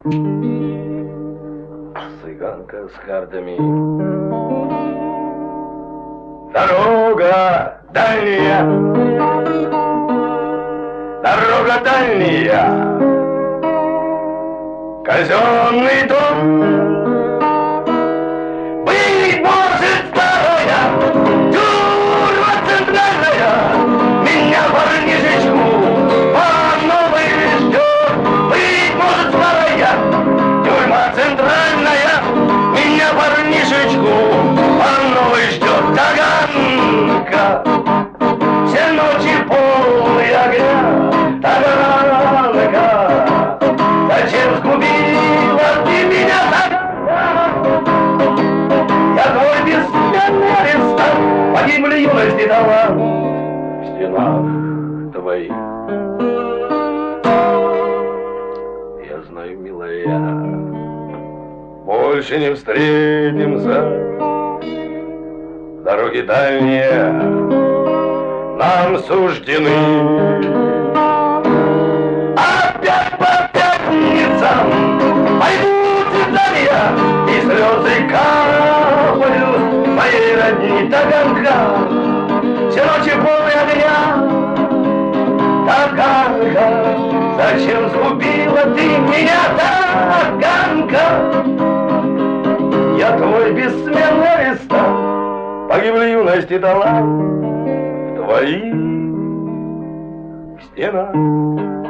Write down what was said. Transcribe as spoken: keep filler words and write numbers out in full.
Цыганка с картами. Дорога дальняя, дорога дальняя, казенный дом. Быть может, старая тюрьма центральная меня парнишечку по новой ждет. Быть может, старая тюрьма центральная меня парнишечку по новой ждет. Таганка, все ночи полные огня. Таганка, зачем сгубила ты меня, Таганка? Я твой бессменный арестант, погибли юности талант в стенах твоих. Я знаю, милая, больше не встретимся. Дороги дальние нам суждены. Опять по пятницам пойдут свидания, и слезы капают моей родни. Таганка, все ночи полные огня. Таганка, зачем сгубила ты меня, Таганка? Я твой бессменный арестант, погибли юности талант в твоих стенах.